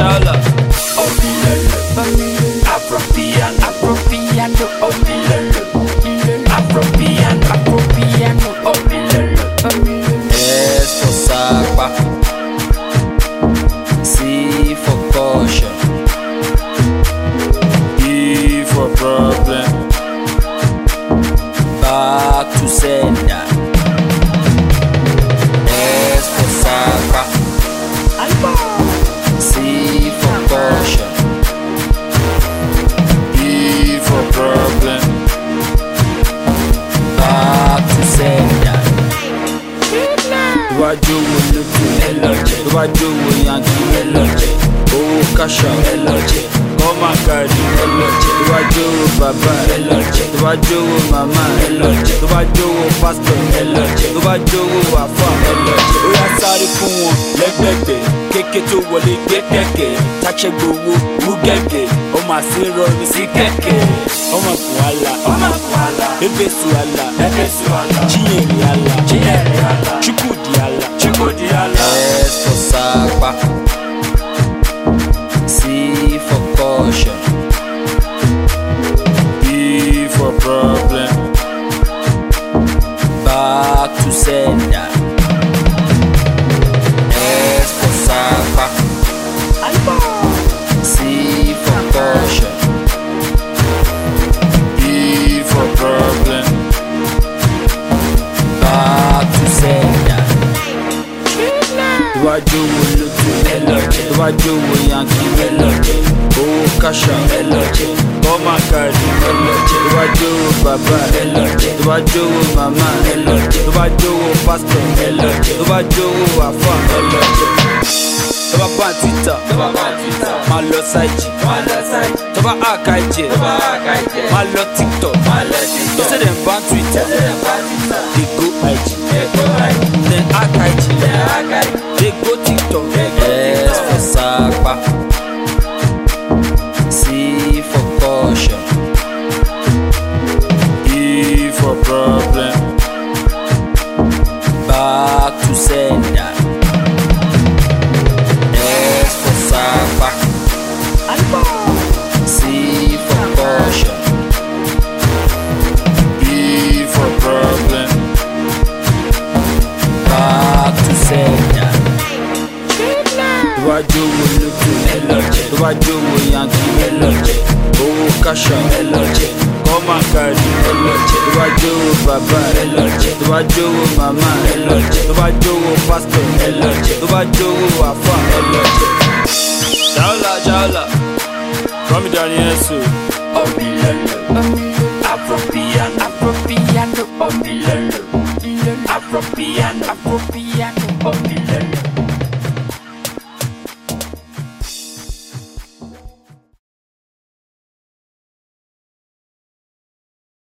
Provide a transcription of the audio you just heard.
Jaula. Afropiano, Afropiano, S for Sapa, C for caution, E for problem, back to sender. S for Sapa, C for caution, E for problem, back to sender. Iwájú wo lójú ẹlọ́jẹ̀, iwájú wo yankí ẹlọ́jẹ̀, owó káṣá ẹlọ́jẹ̀, kọ́má kárí ẹlọ́jẹ̀, iwájú wo bàbá ẹlọ́jẹ̀, iwájú wo màmá ẹlọ́jẹ̀, iwájú wo pásítọ̀ ẹlọ́jẹ̀, iwájú wo àfà ẹlọ́jẹ̀. Ó yá sáré fún wọn lẹ́gbẹ̀gbẹ̀, kéké tó wọlé gbé kẹ̀kẹ́, táṣẹ́ gbowó wú gẹ̀gẹ̀, ó máa sí rọrin sí kẹ̀kẹ́. Ọmọ Kuala, Ebesu ala, Chinyere ala, Chukwudi ala. S for Sapa, C for caution, E for problem, back to sender. S for Sapa, C for caution, E for problem, back to sender. Iwájú wo lójú ẹlọ́jẹ̀, iwájú wo yankí ẹlọ́jẹ̀, owó káṣá ẹlọ́jẹ̀, kọ́má kárí ẹlọ́jẹ̀, iwájú wo bàbá ẹlọ́jẹ̀, iwájú wo màmá ẹlọ́jẹ̀, iwájú wo pásítọ̀ ẹlọ́jẹ̀, iwájú wo àfà ẹlọ́jẹ̀. Tọ́ba bá Twitter, máa lọ sáìjì, tọ́ba àkàìjẹ, máa lọ TikTok, tọ́sẹ̀ dẹ̀ ń bá Twitter, dey go IG, then àkàìjẹ, dey go TikTok. S for Sapa, C for caution, E for problem, back to sender. S for Sapa, C for caution, E for problem, back to sender. Iwájú wo lójú ẹlọ́jẹ̀, iwájú wo yankí ẹlọ́jẹ̀, owó káṣá ẹlọ́jẹ̀, kọ́má kárí ẹlọ́jẹ̀, iwájú wo bàbá ẹlọ́jẹ̀, iwájú wo màmá ẹlọ́jẹ̀, iwájú wo pásítọ̀ ẹlọ́jẹ̀, iwájú wo àfà ẹlọ́jẹ̀. Jaula, kọ́mi dání ẹ̀sùn. Afropiano.